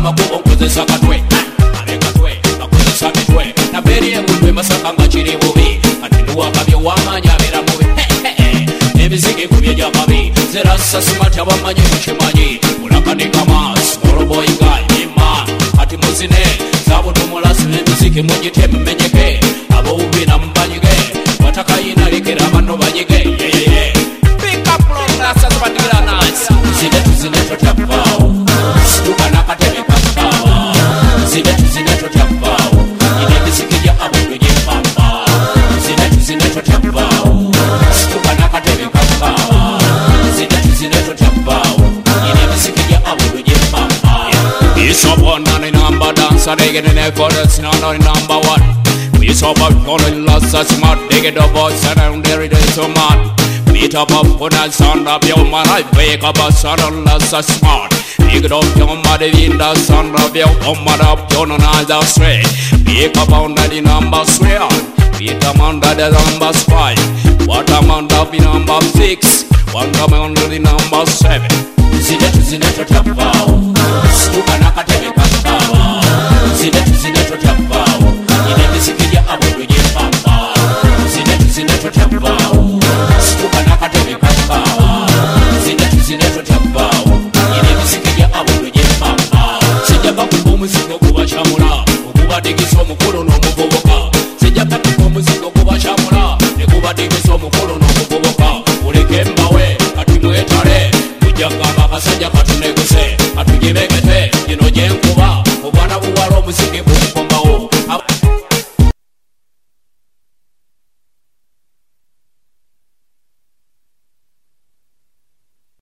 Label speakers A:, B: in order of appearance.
A: makubo nkozesa katwe abekatwe bakozesa mitwe naberi engudwe masaka nga kiri bubi atinuwa kabye wamanya abera mubi ebizige kubye jakabi zerasa simati abamanyi mukimanyi ulakanika mas oroboy guy ima ati muzine zabutumulasi nebizige mujite mmenyeke aboubi na mbanyige watakayina lekera bano banyige pick up rasa zabatira nice zine totabao situka nakatebe kakao zine totabao ine bizige ya abudu jepamba zine totabao situka nakatebe kakao zine totabao ine bizige ya abudu jepamba it's up one on the number dancer they get in there for that's not on number one we saw about calling lots of smart they get the boys around there it is so mad beat up on a sound of your man I wake up a son of lots of smart pick it up your mother in the sound of your woman up your eyes are straight pick up under the number square beat up under the number 5 what I'm under the number 6 what I'm under the number 7 zine to top